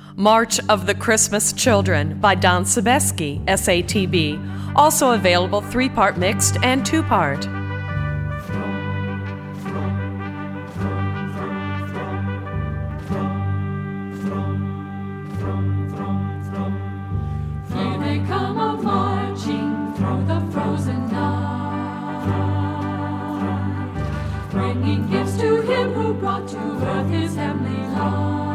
March of the Christmas Children by Don Sebesky, SATB, also available 3-part mixed and 2-part. Here they come a-marching through the frozen night, bringing gifts to him who brought to earth his heavenly light.